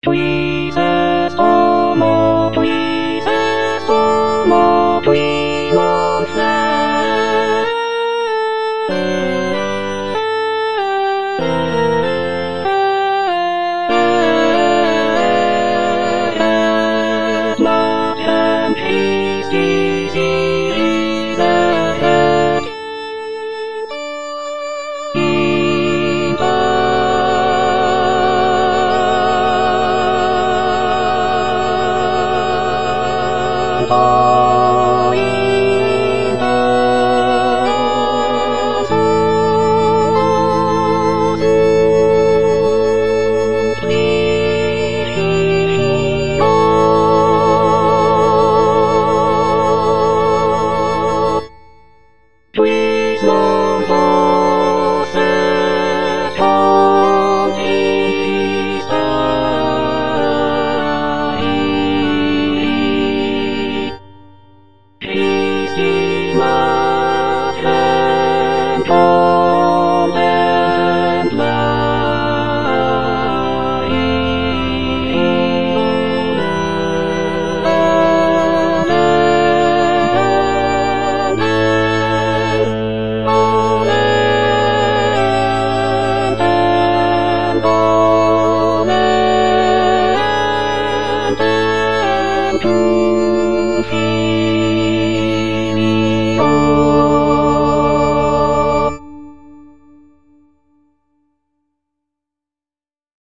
Jesus, oh, more Jesus, oh, more we won't fly. Love and peace is easy that in all in the souls Please, Lord, set on his side. Peace is love and calm and light.